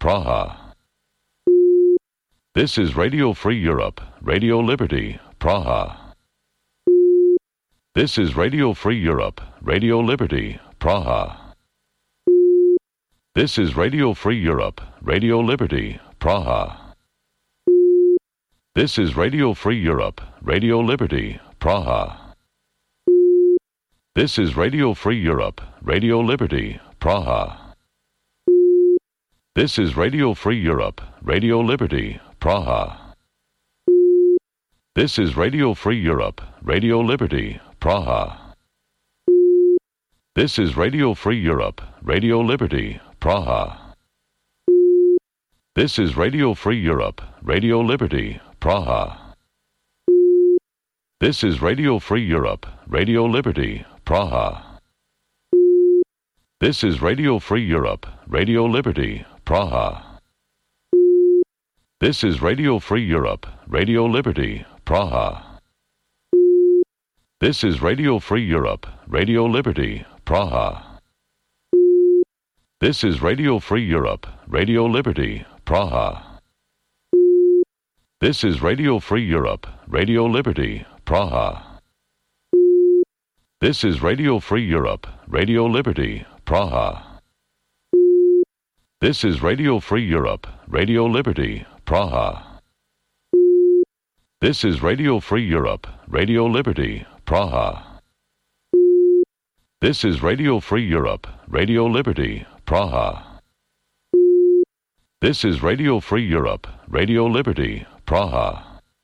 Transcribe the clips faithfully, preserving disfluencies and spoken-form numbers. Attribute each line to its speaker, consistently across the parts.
Speaker 1: Praha. This is Radio Free Europe, Radio Liberty, Praha. This is Radio Free Europe, Radio Liberty, Praha. This is Radio Free Europe, Radio Liberty, Praha. This is Radio Free Europe, Radio Liberty, Praha. This is Radio Free Europe, Radio Liberty, Praha. This is Radio Free Europe, Radio Liberty, Praha. This is Radio Free Europe, Radio Liberty, Praha. This is Radio Free Europe, Radio Liberty, Praha. This is Radio Free Europe, Radio Liberty, Praha. This is Radio Free Europe, Radio Liberty, Praha. This is Radio Free Europe, Radio Liberty, Praha. This is Radio Free Europe, Radio Liberty, Praha. This is Radio Free Europe, Radio Liberty, Praha. This is Radio Free Europe, Radio Liberty, Praha. This is Radio Free Europe, Radio Liberty, Praha. This is Radio Free Europe, Radio Liberty, Praha. This is Radio Free Europe, Radio Liberty, Praha. This is Radio Free Europe, Radio Liberty, Praha. This is Radio Free Europe, Radio Liberty, Praha. This is Radio Free Europe, Radio Liberty, Praha.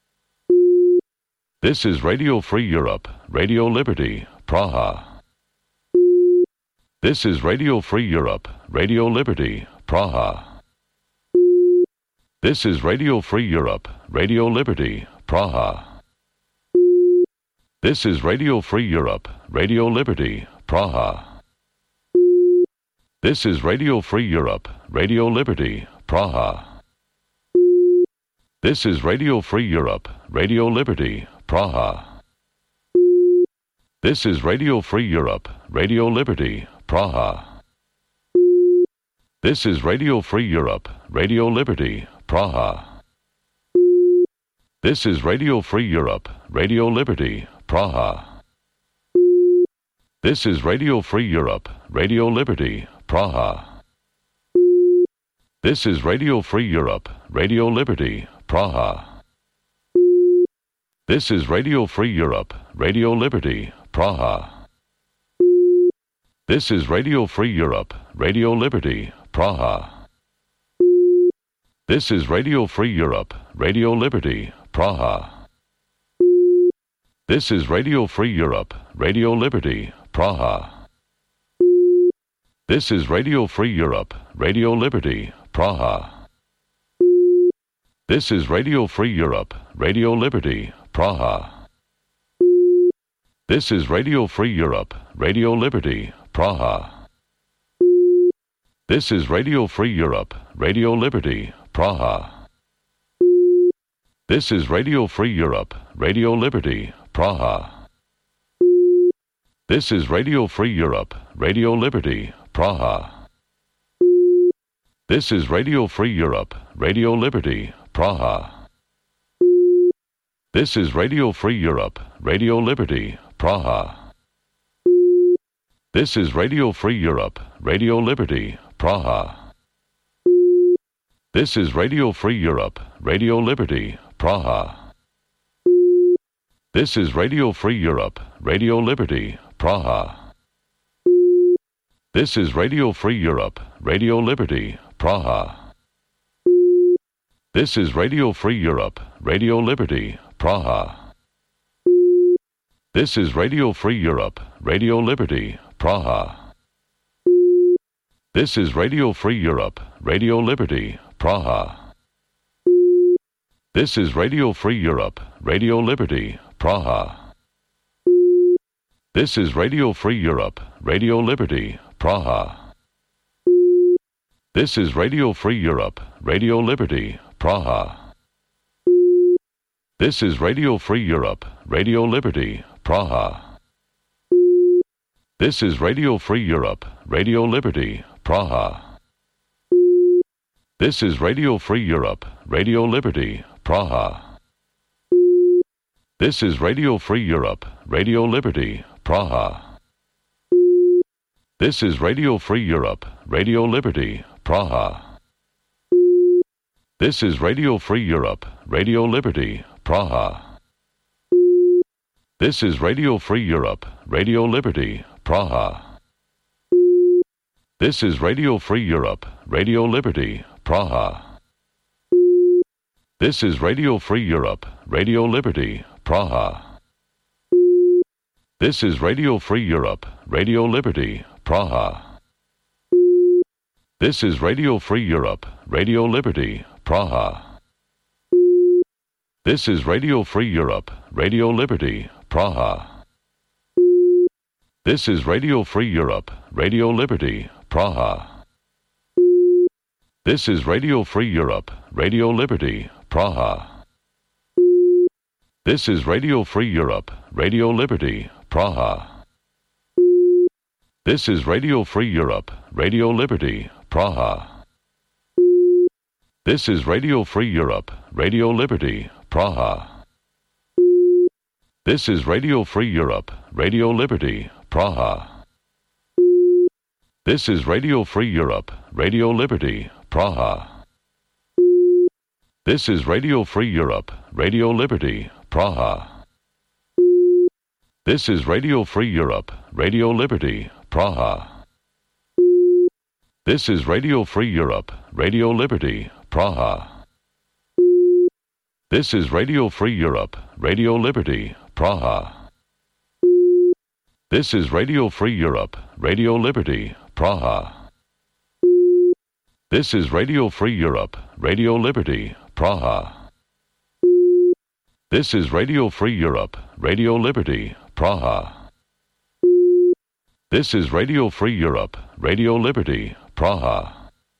Speaker 1: This is Radio Free Europe, Radio Liberty, Praha. This is Radio Free Europe, Radio Liberty, Praha. This is Radio Free Europe, Radio Liberty, Praha. This is Radio Free Europe, Radio Liberty, Praha. This is Radio Free Europe, Radio Liberty, Praha. This is Radio Free Europe, Radio Liberty, Praha. This is Radio Free Europe, Radio Liberty, Praha. This is Radio Free Europe, Radio Liberty, Praha. This is Radio Free Europe, Radio Liberty, Praha. This is Radio Free Europe, Radio Liberty, Praha. This is Radio Free Europe, Radio Liberty, Praha. This is Radio Free Europe, Radio Liberty, Praha. This is Radio Free Europe, Radio Liberty, Praha. This is Radio Free Europe, Radio Liberty, Praha. This is Radio Free Europe, Radio Liberty, Praha. This is Radio Free Europe, Radio Liberty, Praha. This is Radio Free Europe, Radio Liberty, Praha. This is Radio Free Europe, Radio Liberty, Praha. This is Radio Free Europe, Radio Liberty, Praha. This is Radio Free Europe, Radio Liberty, Praha. This is Radio Free Europe, Radio Liberty, Praha. This is Radio Free Europe, Radio Liberty, Praha. This is Radio Free Europe, Radio Liberty, Praha. This is Radio Free Europe, Radio Liberty, Praha. This is Radio Free Europe, Radio Liberty, Praha. This is Radio Free Europe, Radio Liberty, Praha. This is Radio Free Europe, Radio Liberty, Praha. This is Radio Free Europe, Radio Liberty, Praha. This is Radio Free Europe, Radio Liberty, Praha. This is Radio Free Europe, Radio Liberty, Praha. This is Radio Free Europe, Radio Liberty, Praha. This is Radio Free Europe, Radio Liberty, Praha. This is Radio Free Europe, Radio Liberty, Praha. This is Radio Free Europe, Radio Liberty, Praha. This is Radio Free Europe, Radio Liberty, Praha. This is Radio Free Europe, Radio Liberty, Praha. This is Radio Free Europe, Radio Liberty, Praha. This is Radio Free Europe, Radio Liberty, Praha. This is Radio Free Europe, Radio Liberty, Praha. This is Radio Free Europe, Radio Liberty, Praha. This is Radio Free Europe, Radio Liberty, Praha. This is Radio Free Europe, Radio Liberty, Praha. This is Radio Free Europe, Radio Liberty, Praha. This is Radio Free Europe, Radio Liberty, Praha. This is Radio Free Europe, Radio Liberty, Praha. This is Radio Free Europe, Radio Liberty, Praha. This is Radio Free Europe, Radio Liberty, Praha. This is Radio Free Europe, Radio Liberty, Praha. This is Radio Free Europe, Radio Liberty, Praha. This is Radio Free Europe, Radio Liberty, Praha. This is Radio Free Europe, Radio Liberty, Praha. This is Radio Free Europe, Radio Liberty, Praha. This is Radio Free Europe, Radio Liberty, Praha. This is Radio Free Europe, Radio Liberty, Praha. This is Radio Free Europe, Radio Liberty, Praha. This is Radio Free Europe, Radio Liberty, Praha. This is Radio Free Europe, Radio Liberty, Praha. This is Radio Free Europe, Radio Liberty, Praha. This is Radio Free Europe, Radio Liberty, Praha. This is Radio Free Europe, Radio Liberty, Praha.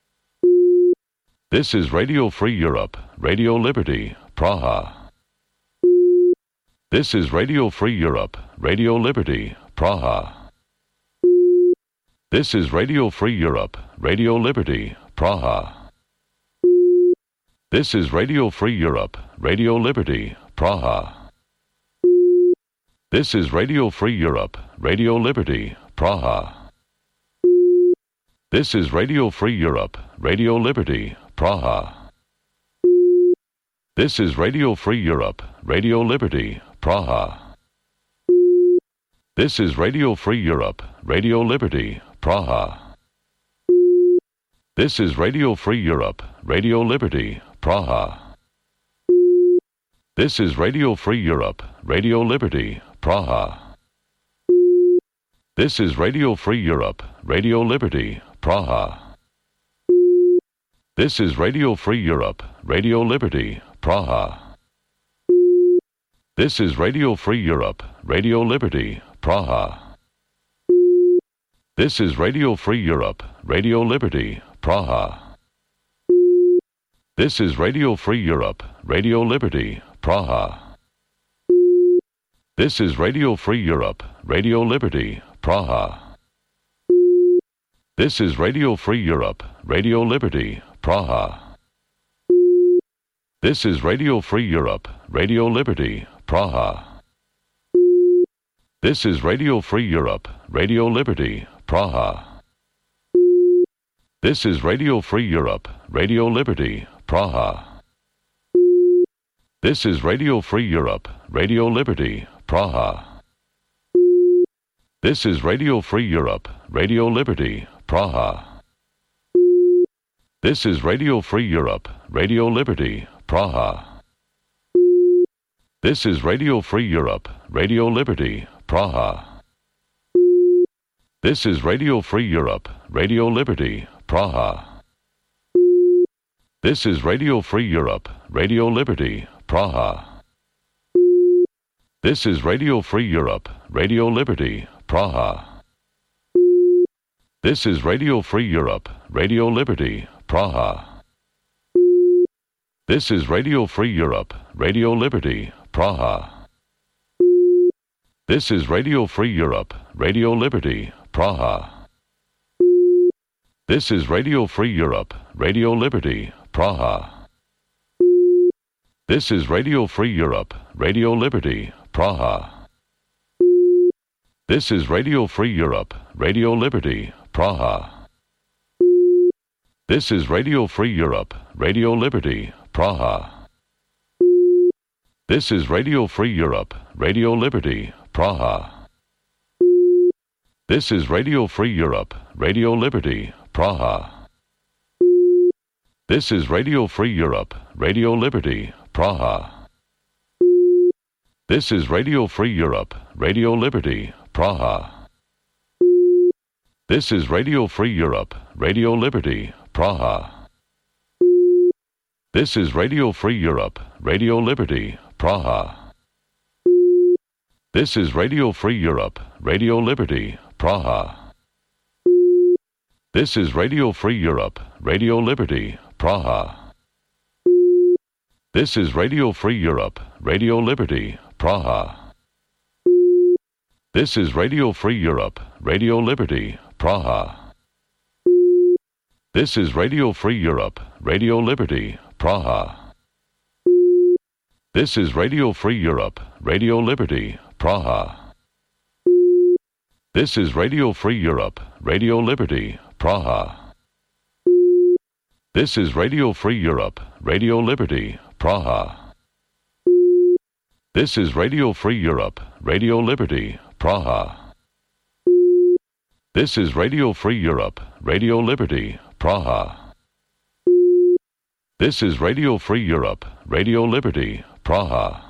Speaker 1: This is Radio Free Europe, Radio Liberty, Praha. This is Radio Free Europe, Radio Liberty, Praha. This is Radio Free Europe, Radio Liberty, Praha. This is Radio Free Europe, Radio Liberty, Praha. This is Radio Free Europe, Radio Liberty, Praha. This is Radio Free Europe, Radio Liberty, Praha. This is Radio Free Europe, Radio Liberty, Praha. This is Radio Free Europe, Radio Liberty, Praha. This is Radio Free Europe, Radio Liberty, Praha. This is Radio Free Europe, Radio Liberty, Praha. This is Radio Free Europe, Radio Liberty, Praha. This is Radio Free Europe, Radio Liberty, Praha. This is Radio Free Europe, Radio Liberty, Praha. This is Radio Free Europe, Radio Liberty, Praha. This is Radio Free Europe, Radio Liberty, Praha. This is Radio Free Europe, Radio Liberty, Praha. This is Radio Free Europe, Radio Liberty, Praha. This is Radio Free Europe, Radio Liberty, Praha. This is Radio Free Europe, Radio Liberty, Praha. This is Radio Free Europe, Radio Liberty, Praha. This is Radio Free Europe, Radio Liberty, Praha. This is Radio Free Europe, Radio Liberty, Praha. This is Radio Free Europe, Radio Liberty, Praha. This is Radio Free Europe, Radio Liberty, Praha. This is Radio Free Europe, Radio Liberty, Praha. This is Radio Free Europe, Radio Liberty, Praha. This is Radio Free Europe, Radio Liberty, Praha. This is Radio Free Europe, Radio Liberty, Praha. This is Radio Free Europe, Radio Liberty, Praha. This is Radio Free Europe, Radio Liberty, Praha. This is Radio Free Europe, Radio Liberty, Praha. This is Radio Free Europe, Radio Liberty, Praha. This is Radio Free Europe, Radio Liberty, Praha. This is Radio Free Europe, Radio Liberty, Praha. This is Radio Free Europe, Radio Liberty, Praha. This is Radio Free Europe, Radio Liberty, Praha. This is Radio Free Europe, Radio Liberty, Praha. This is Radio Free Europe, Radio Liberty, Praha. This is Radio Free Europe, Radio Liberty, Praha. This is Radio Free Europe, Radio Liberty, Praha. This is Radio Free Europe, Radio Liberty, Praha. This is Radio Free Europe, Radio Liberty, Praha. This is Radio Free Europe, Radio Liberty, Praha. This is Radio Free Europe, Radio Liberty, Praha. This is Radio Free Europe, Radio Liberty, Praha. This is Radio Free Europe, Radio Liberty, Praha. This is Radio Free Europe, Radio Liberty, Praha. This is Radio Free Europe, Radio Liberty, Praha. This is Radio Free Europe, Radio Liberty, Praha. This is Radio Free Europe, Radio Liberty, Praha. This is Radio Free Europe, Radio Liberty, Praha.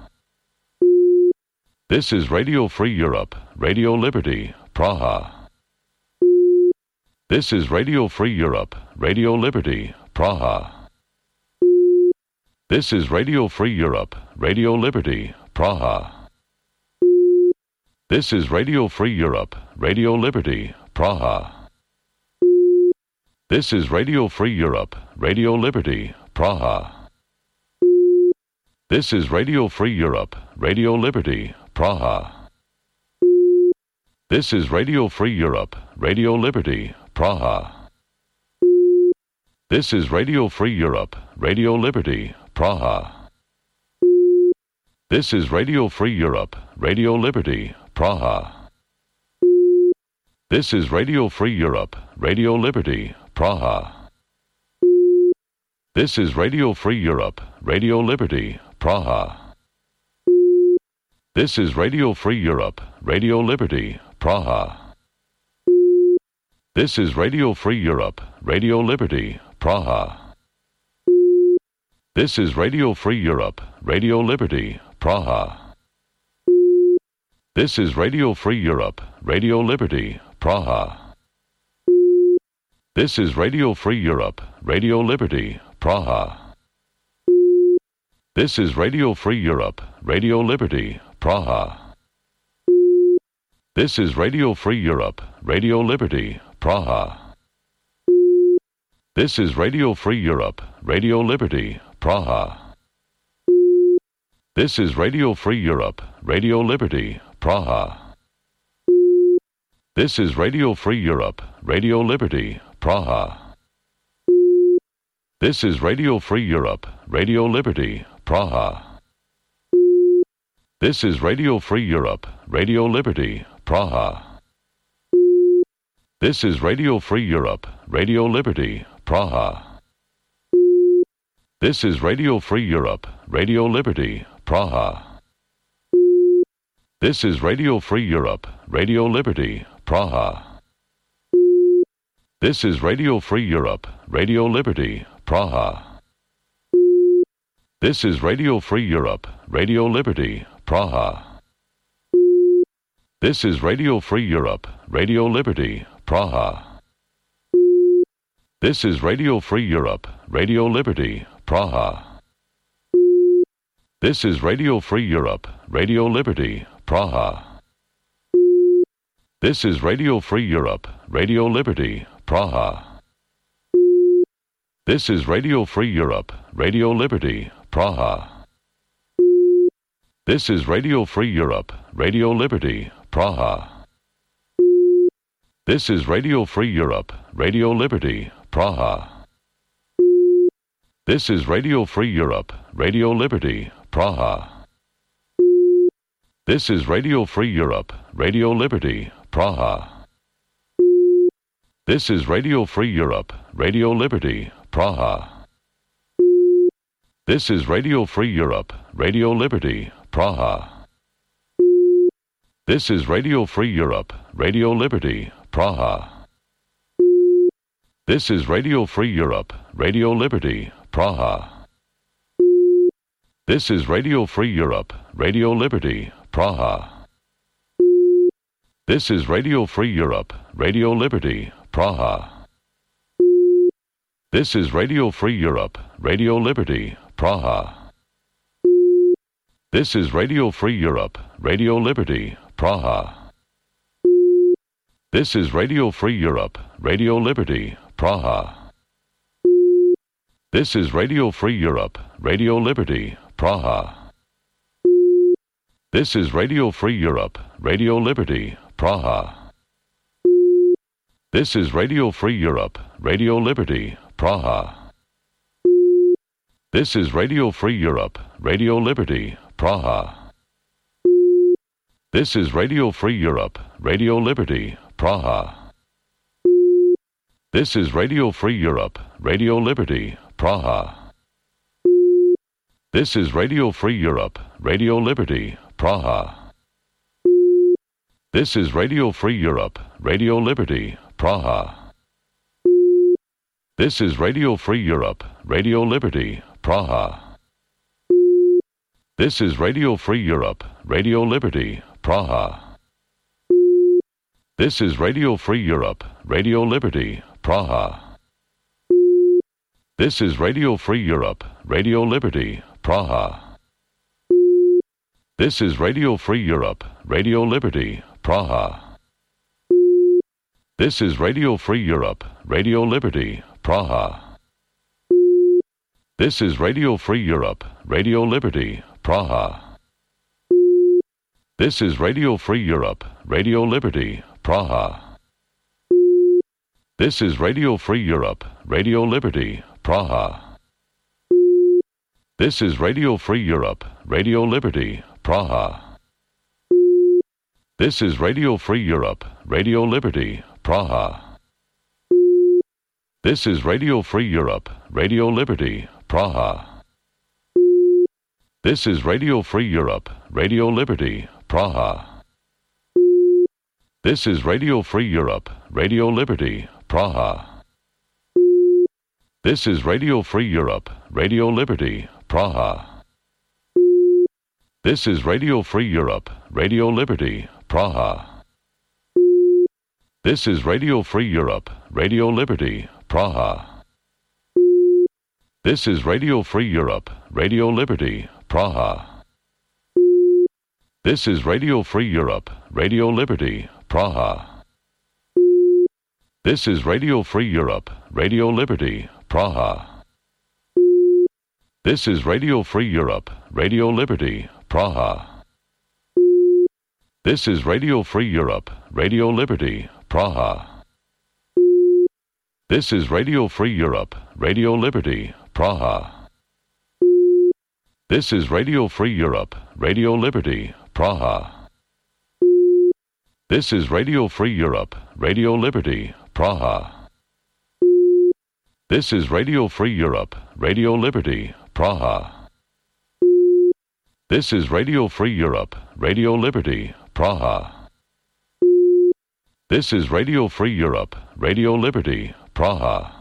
Speaker 1: This is Radio Free Europe, Radio Liberty, Praha. This is Radio Free Europe, Radio Liberty, Praha. This is Radio Free Europe, Radio Liberty, Praha. This is Radio Free Europe, Radio Liberty, Praha. This is Radio Free Europe, Radio Liberty, Praha. This is Radio Free Europe, Radio Liberty, Praha. This is Radio Free Europe, Radio Liberty, Praha. This is Radio Free Europe, Radio Liberty, Praha. This is Radio Free Europe, Radio Liberty, Praha. This is Radio Free Europe, Radio Liberty, Praha. This is Radio Free Europe, Radio Liberty, Praha. This is Radio Free Europe, Radio Liberty, Praha. This is Radio Free Europe, Radio Liberty, Praha. This is Radio Free Europe, Radio Liberty, Praha. This is Radio Free Europe, Radio Liberty, Praha. This is Radio Free Europe, Radio Liberty, Praha. This is Radio Free Europe, Radio Liberty, Praha. This is Radio Free Europe, Radio Liberty, Praha. This is Radio Free Europe, Radio Liberty, Praha. This is Radio Free Europe, Radio Liberty, Praha. This is Radio Free Europe, Radio Liberty, Praha. This is Radio Free Europe, Radio Liberty, Praha. This is Radio Free Europe, Radio Liberty, Praha. This is Radio Free Europe, Radio Liberty, Praha. This is Radio Free Europe, Radio Liberty, Praha. This is Radio Free Europe, Radio Liberty, Praha. This is Radio Free Europe, Radio Liberty, Praha. This is Radio Free Europe, Radio Liberty, Praha. This is Radio Free Europe, Radio Liberty, Praha. This is Radio Free Europe, Radio Liberty, Praha. This is Radio Free Europe, Radio Liberty, Praha. This is Radio Free Europe, Radio Liberty, Praha. This is Radio Free Europe, Radio Liberty, Praha. This is Radio Free Europe, Radio Liberty, Praha. This is Radio Free Europe, Radio Liberty, Praha. This is Radio Free Europe, Radio Liberty, Praha. This is Radio Free Europe, Radio Liberty, Praha. This is Radio Free Europe, Radio Liberty, Praha. This is Radio Free Europe, Radio Liberty, Praha. This is Radio Free Europe, Radio Liberty, Praha. This is Radio Free Europe, Radio Liberty, Praha. This is Radio Free Europe, Radio Liberty, Praha. This is Radio Free Europe, Radio Liberty, Praha. This is Radio Free Europe, Radio Liberty, Praha. This is Radio Free Europe, Radio Liberty, Praha. This is Radio Free Europe, Radio Liberty, Praha. This is Radio Free Europe, Radio Liberty, Praha. This is Radio Free Europe, Radio Liberty, Praha. This is Radio Free Europe, Radio Liberty, Praha. This is Radio Free Europe, Radio Liberty, Praha. This is Radio Free Europe, Radio Liberty, Praha. This is Radio Free Europe, Radio Liberty, Praha. This is Radio Free Europe, Radio Liberty, Praha. This is Radio Free Europe, Radio Liberty, Praha. This is Radio Free Europe, Radio Liberty, Praha. This is Radio Free Europe, Radio Liberty, Praha. This is Radio Free Europe, Radio Liberty, Praha. This is Radio Free Europe, Radio Liberty, Praha. This is Radio Free Europe, Radio Liberty, Praha. This is Radio Free Europe, Radio Liberty, Praha. This is Radio Free Europe, Radio Liberty, Praha. This is Radio Free Europe, Radio Liberty, Praha. This is Radio Free Europe, Radio Liberty, Praha. This is Radio Free Europe, Radio Liberty, Praha. This is Radio Free Europe, Radio Liberty, Praha. This is Radio Free Europe, Radio Liberty, Praha. This is Radio Free Europe, Radio Liberty, Praha. This is Radio Free Europe, Radio Liberty, Praha. This is Radio Free Europe, Radio Liberty, Praha. This is Radio Free Europe, Radio Liberty, Praha. This is Radio Free Europe, Radio Liberty, Praha. This is Radio Free Europe, Radio Liberty, Praha. This is Radio Free Europe, Radio Liberty, Praha. This is Radio Free Europe, Radio Liberty, Praha. This is Radio Free Europe, Radio Liberty, Praha. This is Radio Free Europe, Radio Liberty, Praha. This is Radio Free Europe, Radio Liberty, Praha. This is Radio Free Europe, Radio Liberty, Praha. This is Radio Free Europe, Radio Liberty, Praha. This is Radio Free Europe, Radio Liberty, Praha. This is Radio Free Europe, Radio Liberty, Praha. This is Radio Free Europe, Radio Liberty, Praha.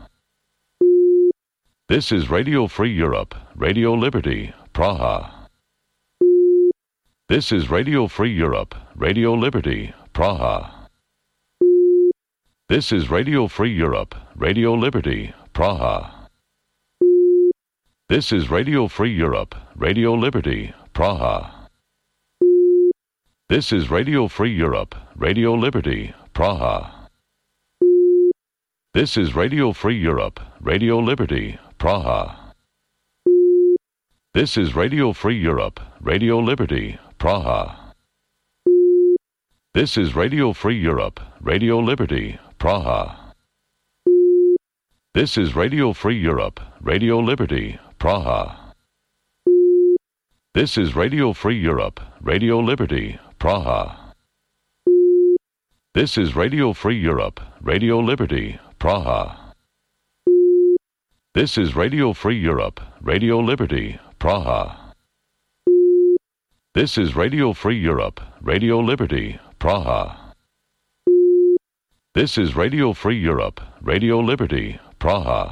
Speaker 1: This is Radio Free Europe, Radio Liberty, Praha. This is Radio Free Europe, Radio Liberty, Praha. This is Radio Free Europe, Radio Liberty, Praha. This is Radio Free Europe, Radio Liberty, Praha. This is Radio Free Europe, Radio Liberty, Praha. This is Radio Free Europe, Radio Liberty, Praha. This is Radio Free Europe, Radio Liberty, Praha. This is Radio Free Europe, Radio Liberty, Praha. This is Radio Free Europe, Radio Liberty, Praha. This is Radio Free Europe, Radio Liberty, Praha. This is Radio Free Europe, Radio Liberty, Praha. This is Radio Free Europe, Radio Liberty, Praha. This is Radio Free Europe, Radio Liberty, Praha. This is Radio Free Europe, Radio Liberty, Praha.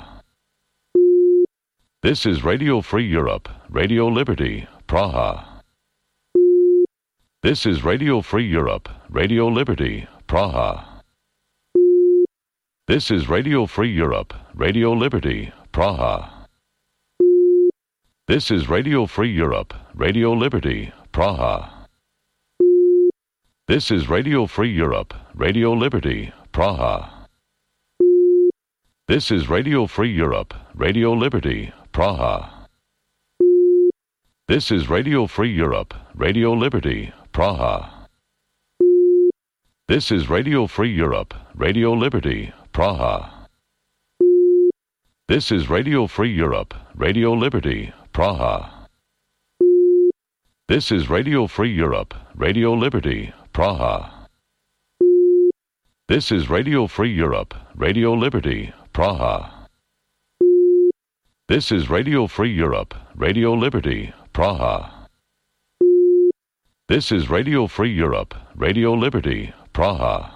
Speaker 1: This is Radio Free Europe, Radio Liberty, Praha. This is Radio Free Europe, Radio Liberty, Praha. This is Radio Free Europe, Radio Liberty, Praha. This is Radio Free Europe, Radio Liberty, Praha. This is Radio Free Europe, Radio Liberty, Praha. This is Radio Free Europe, Radio Liberty, Praha. This is Radio Free Europe, Radio Liberty, Praha. This is Radio Free Europe, Radio Liberty, Praha. This is Radio Free Europe, Radio Liberty, Praha. This is Radio Free Europe, Radio Liberty, Praha. This is Radio Free Europe, Radio Liberty, Praha. This is Radio Free Europe, Radio Liberty, Praha. This is Radio Free Europe, Radio Liberty, Praha.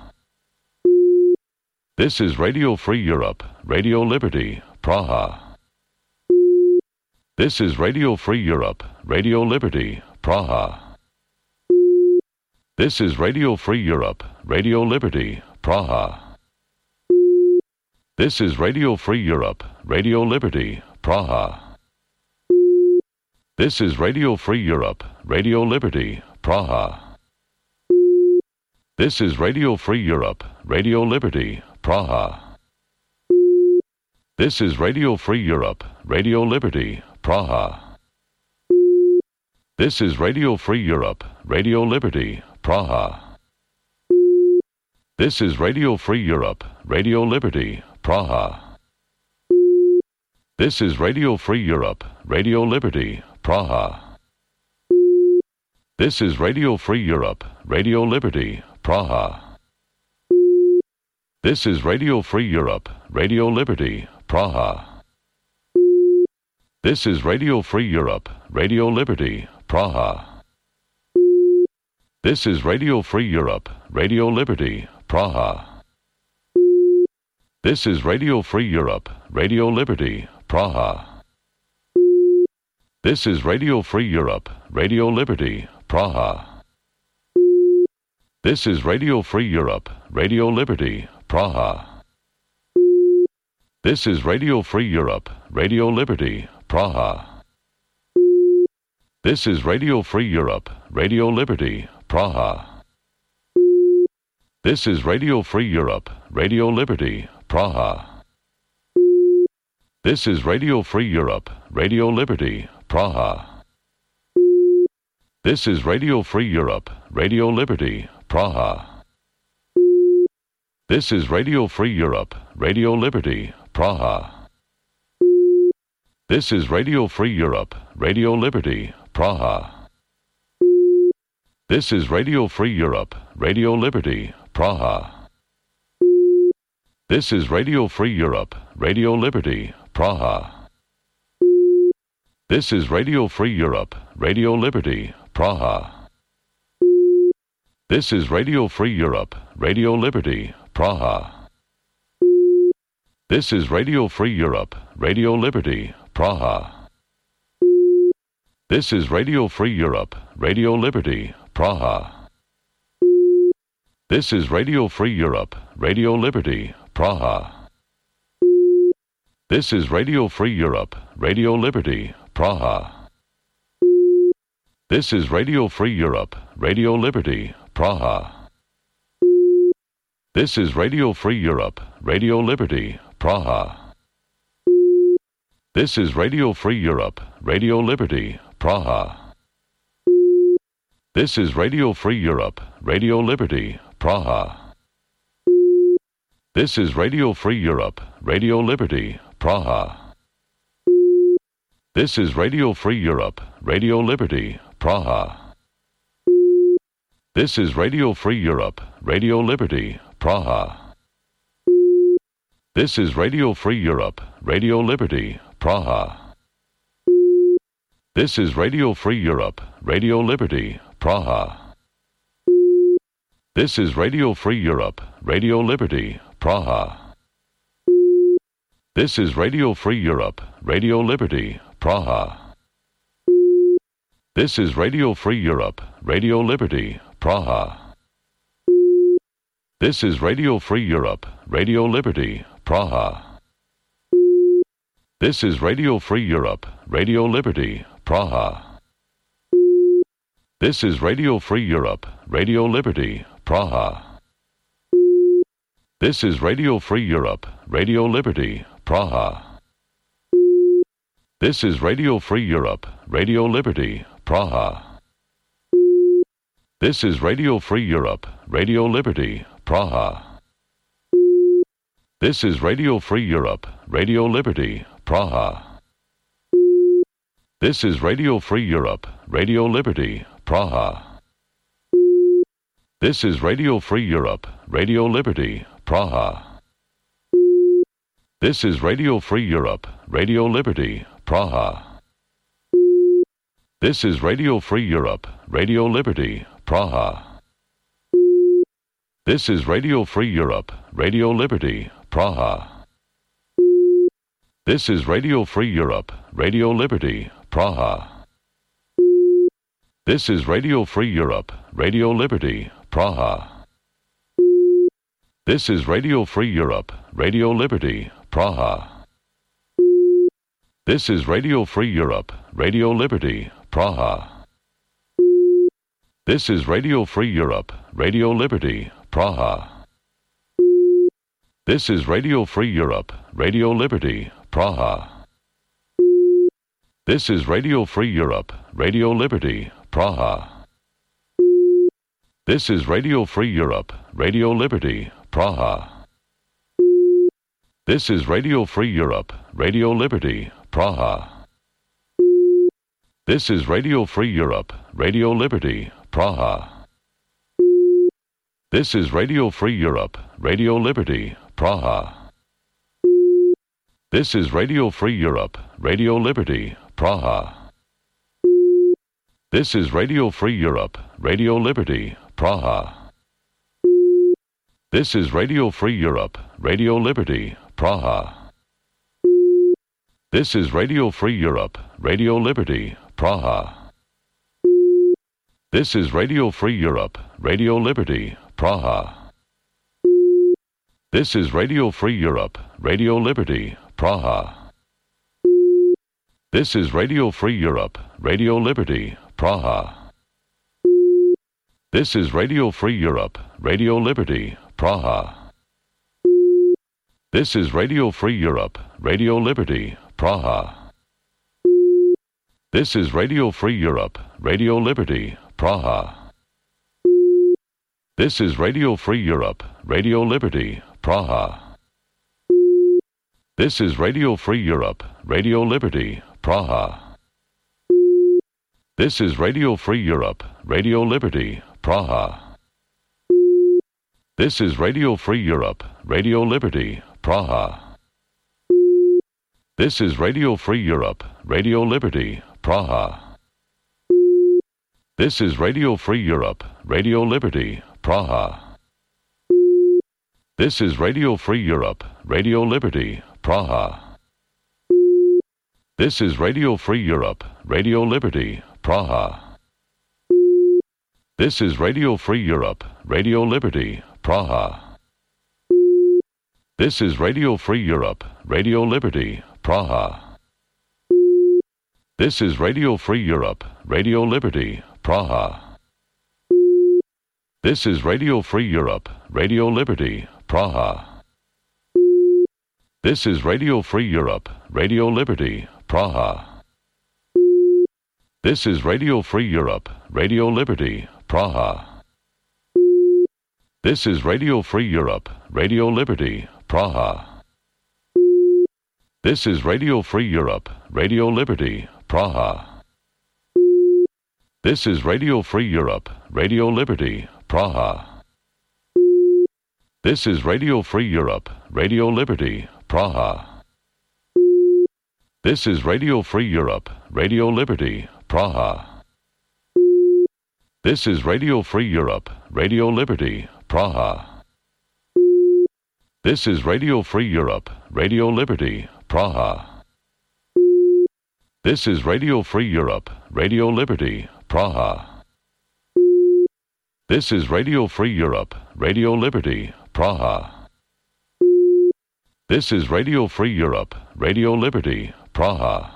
Speaker 1: This is Radio Free Europe, Radio Liberty, Praha. This is Radio Free Europe, Radio Liberty, Praha. This is Radio Free Europe, Radio Liberty, Praha. This is Radio Free Europe, Radio Liberty, Praha. This is Radio Free Europe, Radio Liberty, Praha. This is Radio Free Europe, Radio Liberty, Praha. This is Radio Free Europe, Radio Liberty, Praha. This is Radio Free Europe, Radio Liberty, Praha. This is Radio Free Europe, Radio Liberty, Praha. This is Radio Free Europe, Radio Liberty, Praha. This is Radio Free Europe, Radio Liberty, Praha. This is Radio Free Europe, Radio Liberty, Praha. This is Radio Free Europe, Radio Liberty, Praha. This is Radio Free Europe, Radio Liberty, Praha. This is Radio Free Europe, Radio Liberty, Praha. This is Radio Free Europe, Radio Liberty, Praha. This is Radio Free Europe, Radio Liberty, Praha. This is Radio Free Europe, Radio Liberty, Praha. This is Radio Free Europe, Radio Liberty, Praha. This is Radio Free Europe, Radio Liberty, Praha. This is Radio Free Europe, Radio Liberty, Praha. This is Radio Free Europe, Radio Liberty, Praha. This is Radio Free Europe, Radio Liberty, Praha. This is Radio Free Europe, Radio Liberty, Praha. This is Radio Free Europe, Radio Liberty, Praha. This is Radio Free Europe, Radio Liberty, Praha. This is Radio Free Europe, Radio Liberty, Praha. This is Radio Free Europe, Radio Liberty, Praha. This is Radio Free Europe, Radio Liberty, Praha. This is Radio Free Europe, Radio Liberty, Praha. This is Radio Free Europe, Radio Liberty, Praha. This is Radio Free Europe, Radio Liberty, Praha. This is Radio Free Europe, Radio Liberty, Praha. This is Radio Free Europe, Radio Liberty, Praha. This is Radio Free Europe, Radio Liberty, Praha. This is Radio Free Europe, Radio Liberty, Praha. This is Radio Free Europe, Radio Liberty, Praha. This is Radio Free Europe, Radio Liberty, Praha. This is Radio Free Europe, Radio Liberty, Praha. This is Radio Free Europe, Radio Liberty, Praha. This is Radio Free Europe, Radio Liberty, Praha. This is Radio Free Europe, Radio Liberty, Praha. This is Radio Free Europe, Radio Liberty, Praha. This is Radio Free Europe, Radio Liberty, Praha. This is Radio Free Europe, Radio Liberty, Praha. This is Radio Free Europe, Radio Liberty, Praha. This is Radio Free Europe, Radio Liberty, Praha. This is Radio Free Europe, Radio Liberty, Praha. This is Radio Free Europe, Radio Liberty, Praha. This is Radio Free Europe, Radio Liberty, Praha. This is Radio Free Europe, Radio Liberty, Praha. This is Radio Free Europe, Radio Liberty, Praha. This is Radio Free Europe, Radio Liberty, Praha. This is Radio Free Europe, Radio Liberty, Praha. This is Radio Free Europe, Radio Liberty, Praha. This is Radio Free Europe, Radio Liberty, Praha. This is Radio Free Europe, Radio Liberty, Praha. This is Radio Free Europe, Radio Liberty, Praha. This is Radio Free Europe, Radio Liberty, Praha. This is Radio Free Europe, Radio Liberty, Praha. This is Radio Free Europe, Radio Liberty, Praha. This is Radio Free Europe, Radio Liberty, Praha. This is Radio Free Europe, Radio Liberty, Praha. This is Radio Free Europe, Radio Liberty, Praha. This is Radio Free Europe, Radio Liberty, Praha. This is Radio Free Europe, Radio Liberty, Praha. This is Radio Free Europe, Radio Liberty, Praha. This is Radio Free Europe, Radio Liberty, Praha. This is Radio Free Europe, Radio Liberty, Praha. This is Radio Free Europe, Radio Liberty, Praha. This is Radio Free Europe, Radio Liberty, Praha. This is Radio Free Europe, Radio Liberty, Praha. This is Radio Free Europe, Radio Liberty, Praha. This is Radio Free Europe, Radio Liberty, Praha. This is Radio Free Europe, Radio Liberty, Praha. This is Radio Free Europe, Radio Liberty, Praha. This is Radio Free Europe, Radio Liberty, Praha. This is Radio Free Europe, Radio Liberty, Praha. This is Radio Free Europe, Radio Liberty, Praha. This is Radio Free Europe, Radio Liberty, Praha. This is Radio Free Europe, Radio Liberty, Praha. This is Radio Free Europe, Radio Liberty, Praha. This is Radio Free Europe, Radio Liberty, Praha. This is Radio Free Europe, Radio Liberty, Praha. This is Radio Free Europe, Radio Liberty, Praha. This is Radio Free Europe, Radio Liberty, Praha. This is Radio Free Europe, Radio Liberty, Praha. This is Radio Free Europe, Radio Liberty, Praha. This is Radio Free Europe, Radio Liberty, Praha. This is Radio Free Europe, Radio Liberty, Praha. This is Radio Free Europe, Radio Liberty, Praha. This is Radio Free Europe, Radio Liberty, Praha. This is Radio Free Europe, Radio Liberty, Praha. This is Radio Free Europe, Radio Liberty, Praha. This is Radio Free Europe, Radio Liberty, Praha. This is Radio Free Europe, Radio Liberty, Praha. This is Radio Free Europe, Radio Liberty, Praha. This is Radio Free Europe, Radio Liberty, Praha. This is Radio Free Europe, Radio Liberty, Praha. This is Radio Free Europe, Radio Liberty, Praha. This is Radio Free Europe, Radio Liberty, Praha.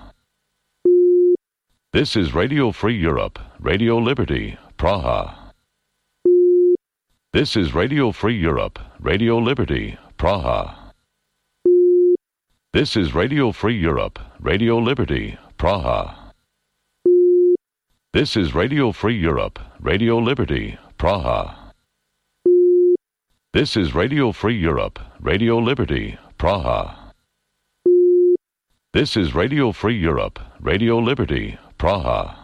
Speaker 1: This is Radio Free Europe, Radio Liberty, Praha. This is Radio Free Europe, Radio Liberty, Praha. This is Radio Free Europe, Radio Liberty, Praha. This is Radio Free Europe, Radio Liberty, Praha. This is Radio Free Europe, Radio Liberty, Praha. This is Radio Free Europe, Radio Liberty, Praha.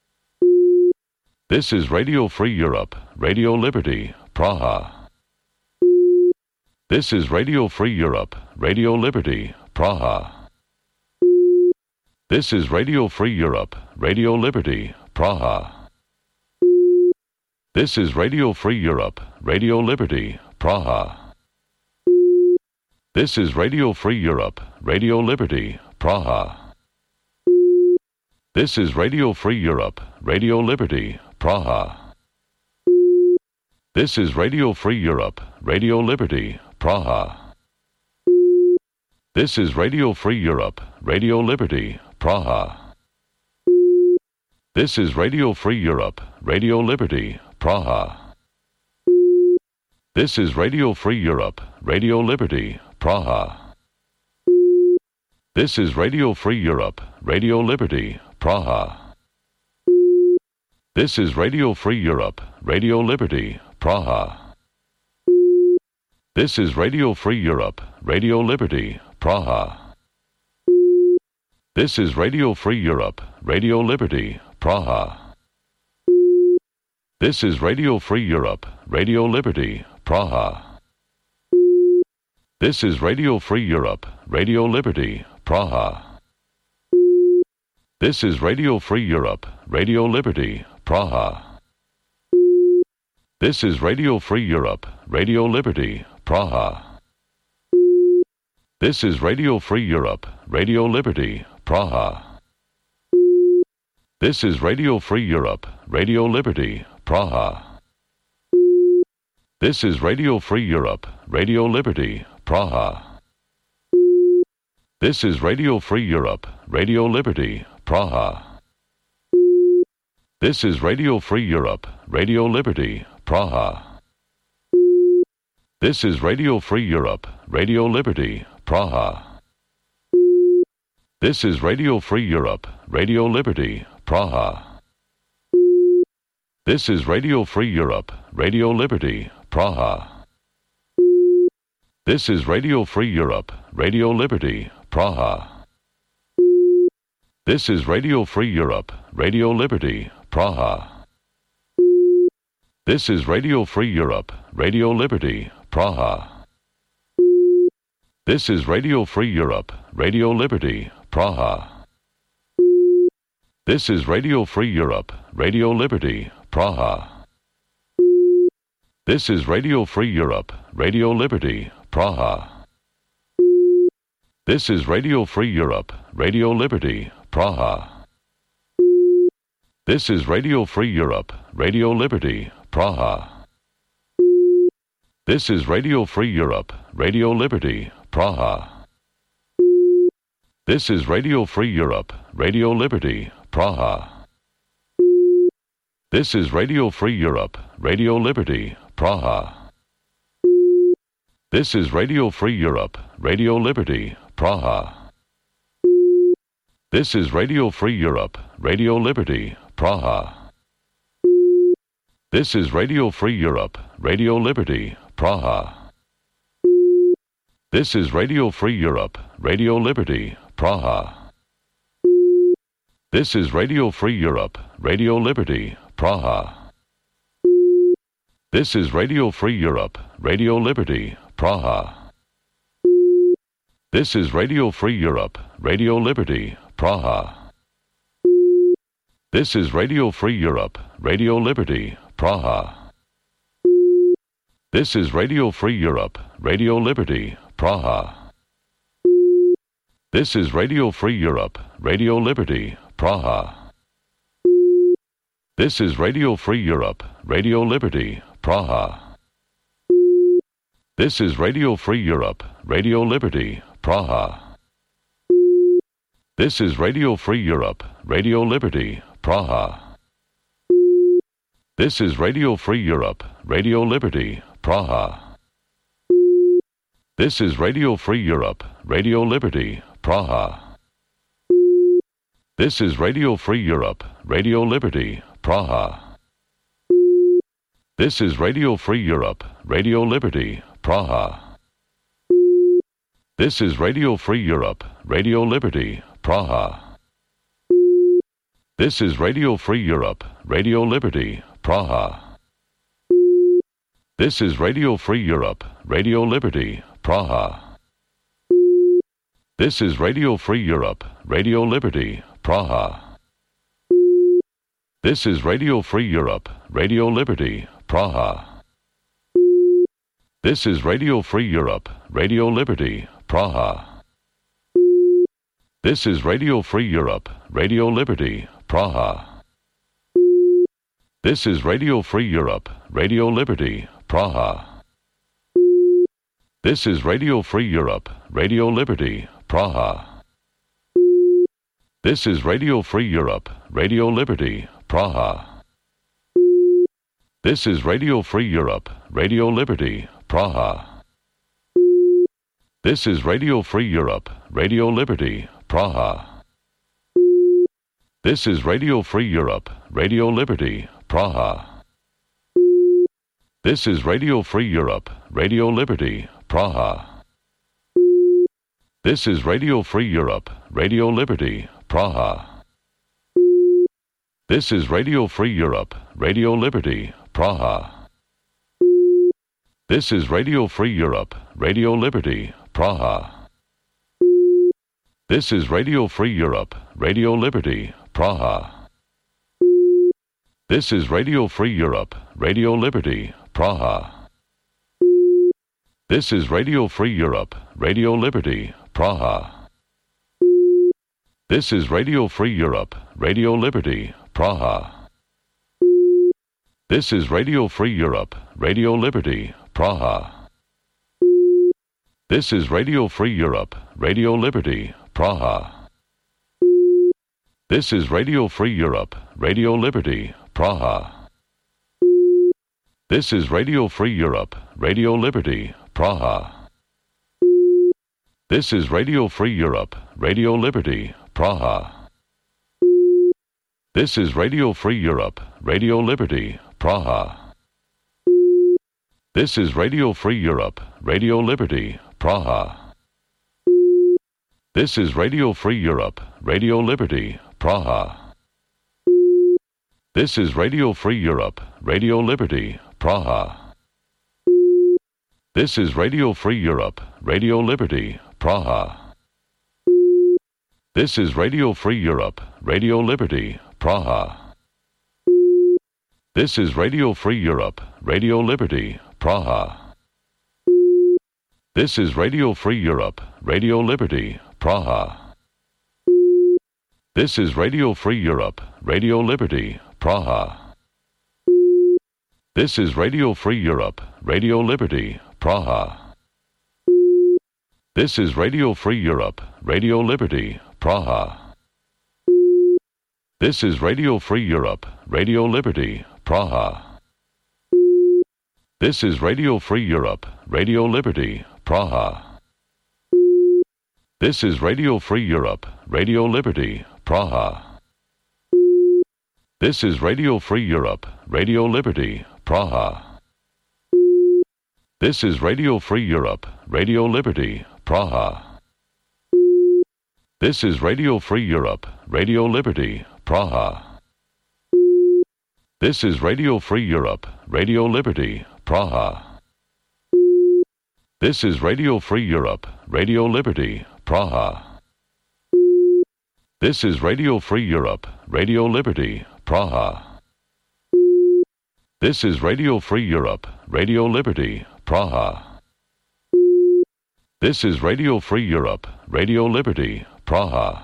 Speaker 1: This is Radio Free Europe, Radio Liberty, Praha. This is Radio Free Europe, Radio Liberty, Praha. This is Radio Free Europe, Radio Liberty, Praha. This is Radio Free Europe, Radio Liberty, Praha. This is Radio Free Europe, Radio Liberty, Praha. This is Radio Free Europe, Radio Liberty, Praha. This is Radio Free Europe, Radio Liberty, Praha. This is Radio Free Europe, Radio Liberty, Praha. This is Radio Free Europe, Radio Liberty, Praha. This is Radio Free Europe, Radio Liberty, Praha. This is Radio Free Europe, Radio Liberty, Praha. This is Radio Free Europe, Radio Liberty, Praha. This is Radio Free Europe, Radio Liberty, Praha. This is Radio Free Europe, Radio Liberty, Praha. This is Radio Free Europe, Radio Liberty, Praha. This is Radio Free Europe, Radio Liberty, Praha. This is Radio Free Europe, Radio Liberty, Praha. This is Radio Free Europe, Radio Liberty, Praha. This is Radio Free Europe, Radio Liberty, Praha. This is Radio Free Europe, Radio Liberty, Praha. This is Radio Free Europe, Radio Liberty, Praha. This is Radio Free Europe, Radio Liberty, Praha. This is Radio Free Europe, Radio Liberty, Praha. This is Radio Free Europe, Radio Liberty, Praha. This is Radio Free Europe, Radio Liberty, Praha. This is Radio Free Europe, Radio Liberty, Praha. This is Radio Free Europe, Radio Liberty, Praha. This is Radio Free Europe, Radio Liberty, Praha. This is Radio Free Europe, Radio Liberty, Praha. This is Radio Free Europe, Radio Liberty, Praha. This is Radio Free Europe, Radio Liberty, Praha. This is Radio Free Europe, Radio Liberty, Praha. This is Radio Free Europe, Radio Liberty, Praha. This is Radio Free Europe, Radio Liberty, Praha. This is Radio Free Europe, Radio Liberty, Praha. This is Radio Free Europe, Radio Liberty, Praha. This is Radio Free Europe, Radio Liberty, Praha. This is Radio Free Europe, Radio Liberty, Praha. This is Radio Free Europe, Radio Liberty, Praha. This is Radio Free Europe, Radio Liberty, Praha. This is Radio Free Europe, Radio Liberty, Praha. This is Radio Free Europe, Radio Liberty, Praha. This is Radio Free Europe, Radio Liberty, Praha. This is Radio Free Europe, Radio Liberty, Praha. This is Radio Free Europe, Radio Liberty, Praha. This is Radio Free Europe, Radio Liberty, Praha. This is Radio Free Europe, Radio Liberty, Praha. This is Radio Free Europe, Radio Liberty, Praha. This is Radio Free Europe, Radio Liberty, Praha. This is Radio Free Europe, Radio Liberty, Praha. This is Radio Free Europe, Radio Liberty, Praha. This is Radio Free Europe, Radio Liberty, Praha. This is Radio Free Europe, Radio Liberty, Praha. This is Radio Free Europe, Radio Liberty, Praha. This is Radio Free Europe, Radio Liberty, Praha. This is Radio Free Europe, Radio Liberty, Praha. This is Radio Free Europe, Radio Liberty, Praha. This is Radio Free Europe, Radio Liberty, Praha. This is Radio Free Europe, Radio Liberty, Praha. This is Radio Free Europe, Radio Liberty, Praha. This is Radio Free Europe, Radio Liberty, Praha. This is Radio Free Europe, Radio Liberty, Praha. This is Radio Free Europe, Radio Liberty, Praha. This is Radio Free Europe, Radio Liberty, Praha. This is Radio Free Europe, Radio Liberty, Praha. This is Radio Free Europe, Radio Liberty, Praha. This is Radio Free Europe, Radio Liberty, Praha. This is Radio Free Europe, Radio Liberty, Praha. This is Radio Free Europe, Radio Liberty, Praha. This is Radio Free Europe, Radio Liberty, Praha. This is Radio Free Europe, Radio Liberty, Praha. This is Radio Free Europe, Radio Liberty, Praha. This is Radio Free Europe, Radio Liberty, Praha. This is Radio Free Europe, Radio Liberty, Praha. This is Radio Free Europe, Radio Liberty, Praha. This is Radio Free Europe, Radio Liberty, Praha. This is Radio Free Europe, Radio Liberty, Praha. This is Radio Free Europe, Radio Liberty, Praha. This is Radio Free Europe, Radio Liberty, Praha. This is Radio Free Europe, Radio Liberty, Praha. This is Radio Free Europe, Radio Liberty, Praha. This is Radio Free Europe, Radio Liberty, Praha. This is Radio Free Europe, Radio Liberty, Praha. This is Radio Free Europe, Radio Liberty, Praha. This is Radio Free Europe, Radio Liberty, Praha. This is Radio Free Europe, Radio Liberty, Praha. This is Radio Free Europe, Radio Liberty, Praha. This is Radio Free Europe, Radio Liberty, Praha. This is Radio Free Europe, Radio Liberty, Praha. This is Radio Free Europe, Radio Liberty, Praha. This is Radio Free Europe, Radio Liberty, Praha. This is Radio Free Europe, Radio Liberty, Praha. This is Radio Free Europe, Radio Liberty, Praha. This is Radio Free Europe, Radio Liberty, Praha. This is Radio Free Europe, Radio Liberty, Praha. This is Radio Free Europe, Radio Liberty, Praha. This is Radio Free Europe, Radio Liberty, Praha. This is Radio Free Europe, Radio Liberty, Praha. This is Radio Free Europe, Radio Liberty, Praha. This is Radio Free Europe, Radio Liberty, Praha. This is Radio Free Europe, Radio Liberty, Praha. This is Radio Free Europe, Radio Liberty, Praha.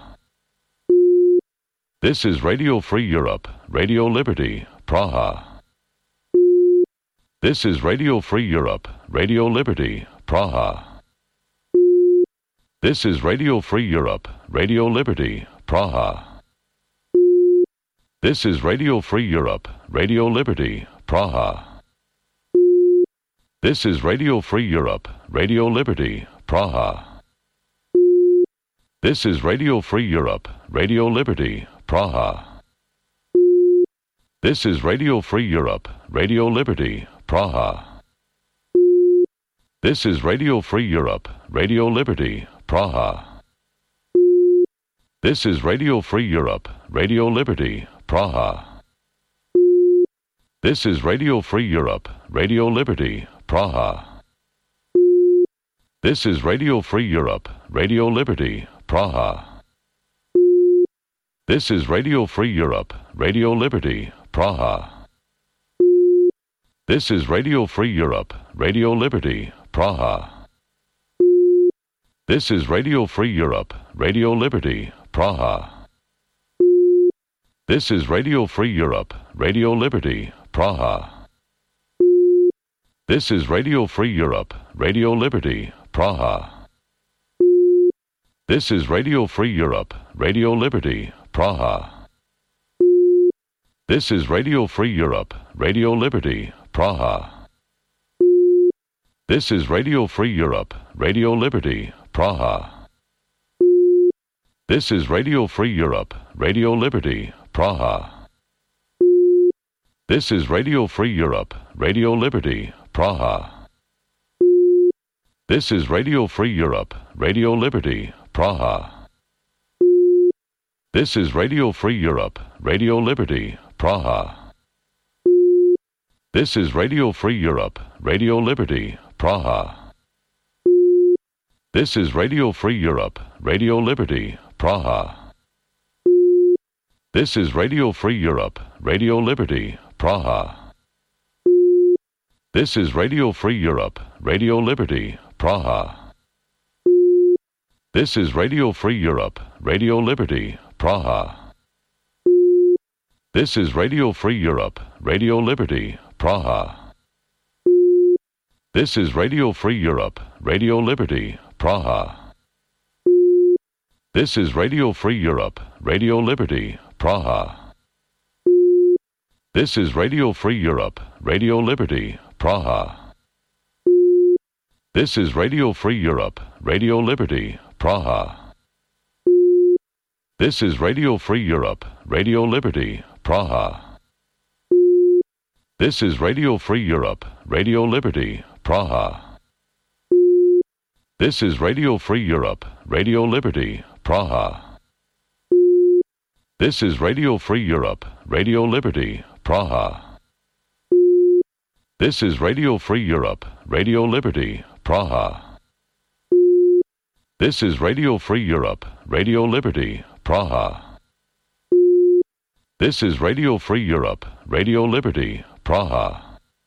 Speaker 1: This is Radio Free Europe, Radio Liberty, Praha. This is Radio Free Europe, Radio Liberty, Praha. This is Radio Free Europe, Radio Liberty, Praha. This is Radio Free Europe, Radio Liberty, Praha. This is Radio Free Europe, Radio Liberty, Praha. This is Radio Free Europe, Radio Liberty, Praha. This is Radio Free Europe, Radio Liberty, Praha. This is Radio Free Europe, Radio Liberty, Praha. This is Radio Free Europe, Radio Liberty, Praha. This is Radio Free Europe, Radio Liberty, Praha. This is Radio Free Europe, Radio Liberty, Praha. This is Radio Free Europe, Radio Liberty, Praha. This is Radio Free Europe, Radio Liberty, Praha. This is Radio Free Europe, Radio Liberty, Praha. This is Radio Free Europe, Radio Liberty, Praha. This is Radio Free Europe, Radio Liberty, Praha. This is Radio Free Europe, Radio Liberty, Praha. This is Radio Free Europe, Radio Liberty, Praha. This is Radio Free Europe, Radio Liberty, Praha. This is Radio Free Europe, Radio Liberty, Praha. This is Radio Free Europe, Radio Liberty, Praha. This is Radio Free Europe, Radio Liberty, Praha. This is Radio Free Europe, Radio Liberty, Praha. This is Radio Free Europe, Radio Liberty, Praha. This is Radio Free Europe, Radio Liberty, Praha. This is Radio Free Europe, Radio Liberty, Praha. This is Radio Free Europe, Radio Liberty, Praha. This is Radio Free Europe, Radio Liberty, Praha. This is Radio Free Europe, Radio Liberty, Praha. This is Radio Free Europe, Radio Liberty, Praha. This is Radio Free Europe, Radio Liberty, Praha. This is Radio Free Europe, Radio Liberty, Praha. This is Radio Free Europe, Radio Liberty, Praha. This is Radio Free Europe, Radio Liberty, Praha. This is Radio Free Europe, Radio Liberty, Praha. This is Radio Free Europe, Radio Liberty, Praha. This is Radio Free Europe, Radio Liberty, Praha. This is Radio Free Europe, Radio Liberty, Praha. This is Radio Free Europe, Radio Liberty, Praha. This is Radio Free Europe, Radio Liberty, Praha.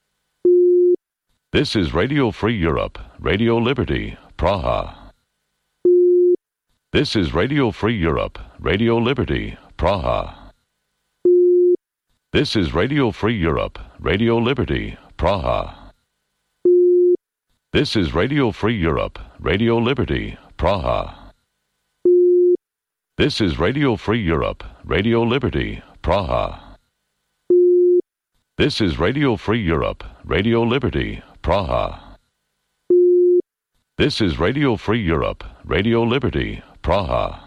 Speaker 1: This is Radio Free Europe, Radio Liberty, Praha. This is Radio Free Europe, Radio Liberty, Praha. This is Radio Free Europe, Radio Liberty, Praha. This is Radio Free Europe, Radio Liberty, Praha. This is Radio Free Europe, Radio Liberty, Praha. This is Radio Free Europe, Radio Liberty, Praha. This is Radio Free Europe, Radio Liberty, Praha.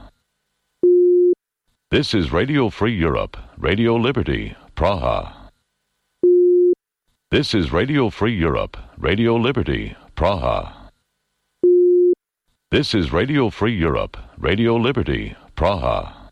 Speaker 1: This is Radio Free Europe, Radio Liberty, Praha. This is Radio Free Europe, Radio Liberty, Praha. This is Radio Free Europe, Radio Liberty, Praha.